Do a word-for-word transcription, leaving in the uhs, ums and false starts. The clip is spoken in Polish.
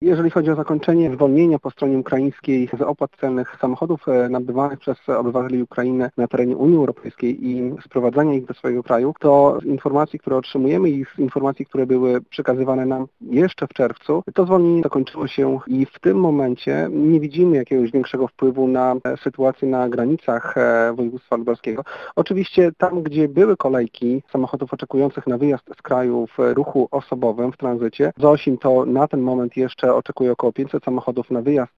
Jeżeli chodzi o zakończenie zwolnienia po stronie ukraińskiej z opłat celnych samochodów nabywanych przez obywateli Ukrainy na terenie Unii Europejskiej i sprowadzania ich do swojego kraju, to z informacji, które otrzymujemy i z informacji, które były przekazywane nam jeszcze w czerwcu, to zwolnienie zakończyło się i w tym momencie nie widzimy jakiegoś większego wpływu na sytuację na granicach województwa lubelskiego. Oczywiście tam, gdzie były kolejki samochodów oczekujących na wyjazd z kraju w ruchu osobowym w tranzycie, z Osin to na ten moment jeszcze oczekuje około pięćset samochodów na wyjazd